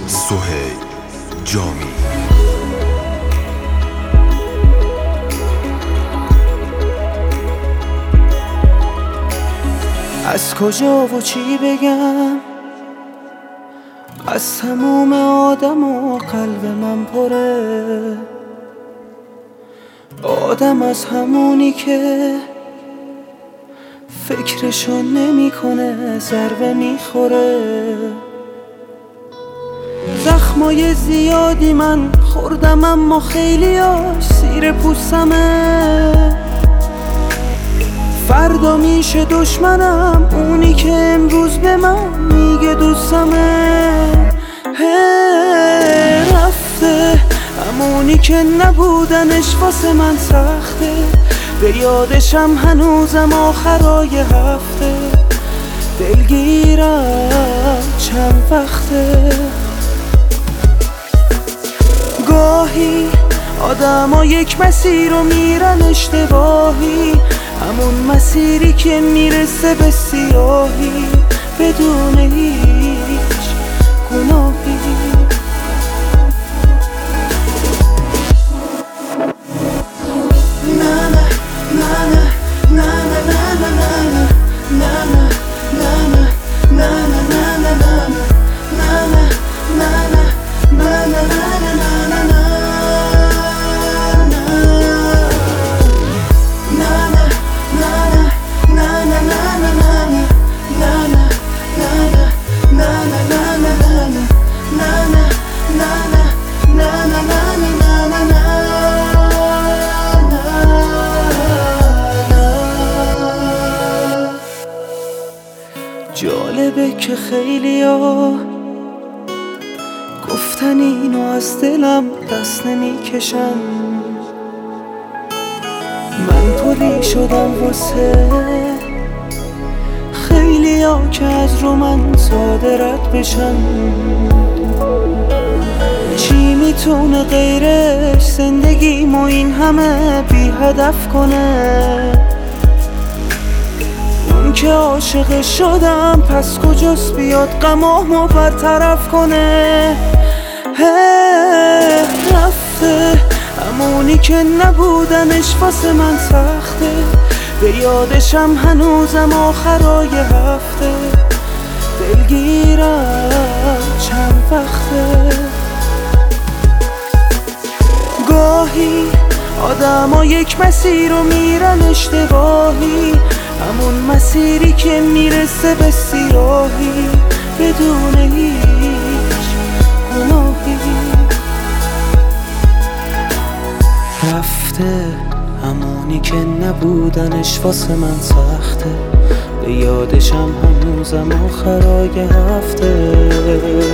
سهیل جامی. از کجا و چی بگم، از تموم آدم و قلب من پره. آدم از همونی که فکرشو نمی کنه ضربه میخوره. زخمای زیادی من خوردم اما خیلیاش سیر پوستمه. فردا میشه دشمنم اونی که امروز به من میگه دوستمه. رفته همونی که نبودنش واسه من سخته. به یادشم هنوزم آخرای هفته. دلگیرم چند وقته. گاهی آدم ها یک مسیر رو میرن اشتباهی، همون مسیری که میرسه به سیاهی بدون هیچ گناهی. جالبه که خیلیا گفتن اینو از دلم دست نمیکشن. من پلی شدم واسه خیلیا که از رو من ساده رد بشن. چی میتونه غیرش زندگیمو این همه بی هدف کنه؟ اون که عاشق شدم پس کجاست بیاد غمامو برطرف کنه؟ رفته همونی که نبودنش واسه من سخته. به یادشم هنوزم آخرای هفته. دلگیرم چند وقته. گاهی آدم ها یک مسیر رو میرن اشتباهی، همون مسیری که میرسه به سیاهی بدون هیچ گناهی. رفته همونی که نبودنش واسه من سخته. به یادشم هنوزم آخرای هفته.